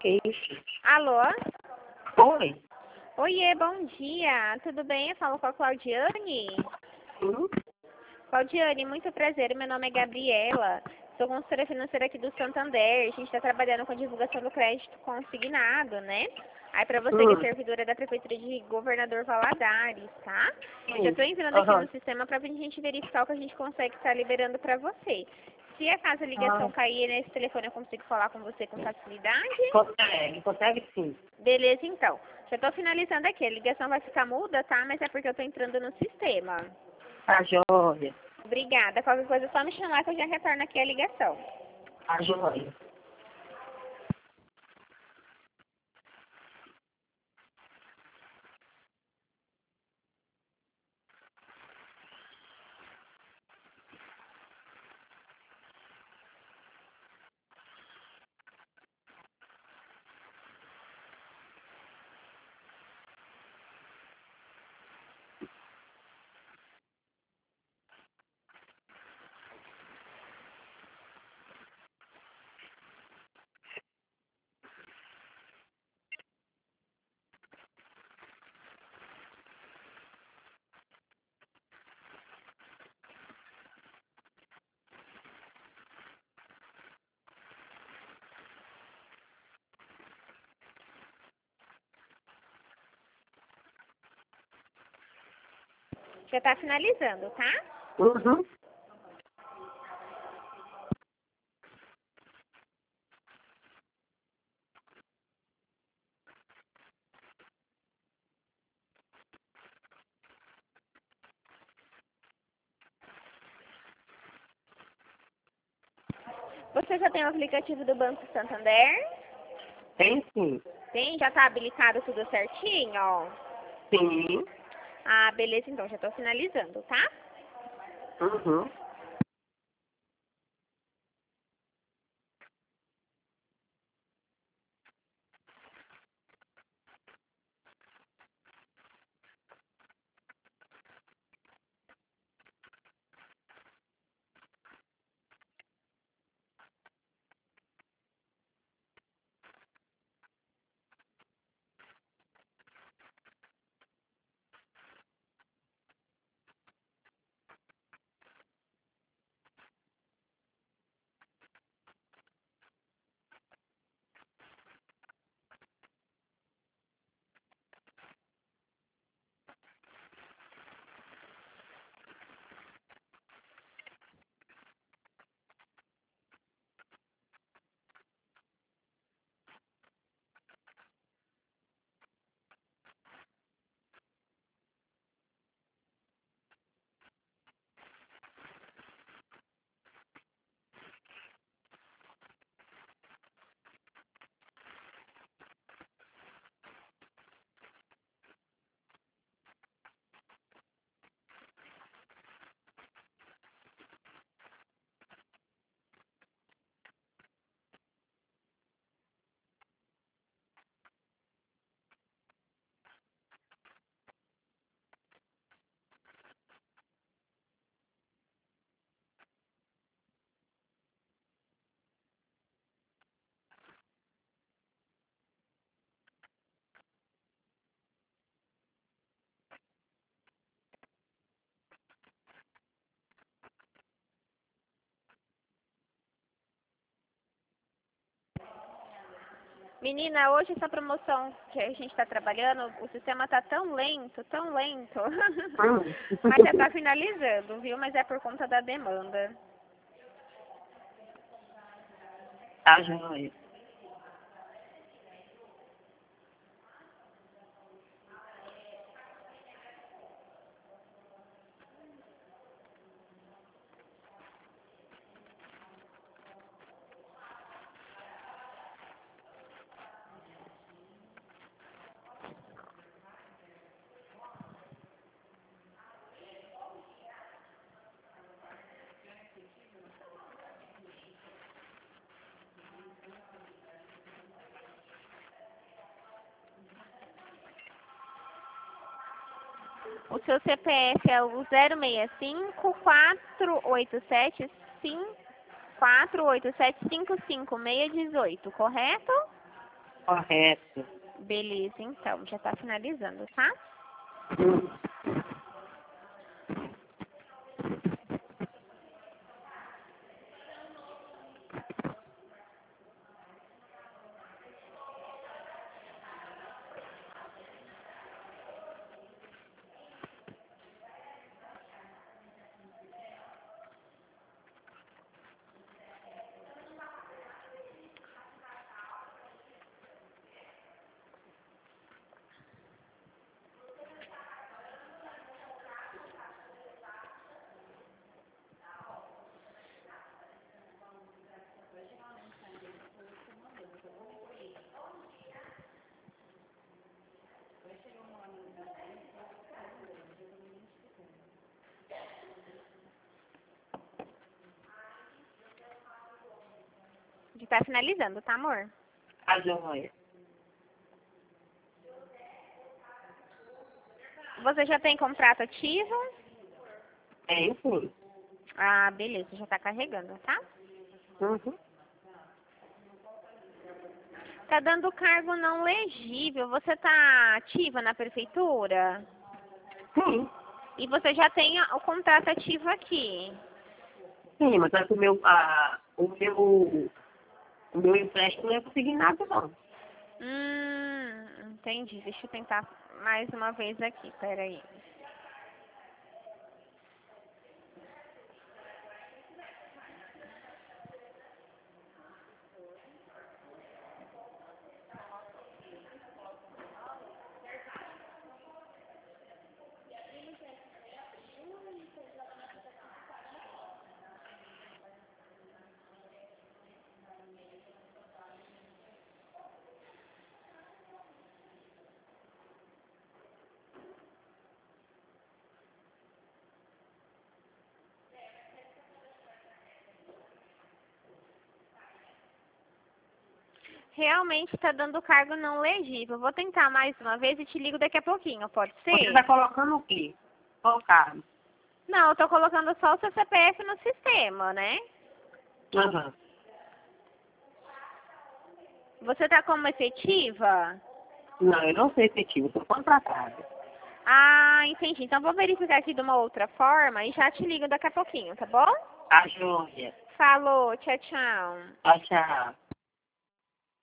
queixo. Alô? Oi. Oiê, bom dia. Tudo bem? Eu falo com a Claudiane. Sim. Claudiane, muito prazer. Meu nome é Gabriela. Sou consultora financeira aqui do Santander. A gente está trabalhando com a divulgação do crédito consignado, né? Aí para você que é servidora da Prefeitura de Governador Valadares, tá? Já estou entrando aqui no sistema para a gente verificar o que a gente consegue estar liberando para você. Se acaso a ligação cair nesse telefone, eu consigo falar com você com facilidade? Consegue sim. Beleza, então. Já estou finalizando aqui. A ligação vai ficar muda, tá? Mas é porque eu estou entrando no sistema. Tá joia. Obrigada. Qualquer coisa é só me chamar que eu já retorno aqui a ligação. Tá joia. Já está finalizando, tá? Uhum. Você já tem o aplicativo do Banco Santander? Tem sim. Tem? Já está habilitado tudo certinho? Sim. Ah, beleza, então. Já estou finalizando, tá? Uhum. Menina, hoje essa promoção que a gente está trabalhando, o sistema tá tão lento, tão lento. Mas já está finalizando, viu? Mas é por conta da demanda. Tá joia. O seu CPF é o 065-487-55618, correto? Correto. Beleza, então. Já tá finalizando, tá? Hum. Já tá finalizando, tá, amor? Tá joia. Você já tem contrato ativo? Tem sim. Ah, beleza. Já tá carregando, tá? Uhum. Tá dando cargo não legível. Você tá ativa na prefeitura? Sim. E você já tem o contrato ativo aqui. Sim, mas é que o meu empréstimo não é consignado, não. Entendi. Deixa eu tentar mais uma vez aqui. Peraí. Realmente tá dando cargo não legível. Vou tentar mais uma vez e te ligo daqui a pouquinho, pode Você ser? está colocando o quê? Qual carro? Não, eu tô colocando só o seu CPF no sistema, né? Aham. Você tá como efetiva? Não, eu não sou efetivo, sou contratada. Ah, entendi. Então vou verificar aqui de uma outra forma e já te ligo daqui a pouquinho, tá bom? Tá joia. Falou, tchau, tchau. Tchau, tchau.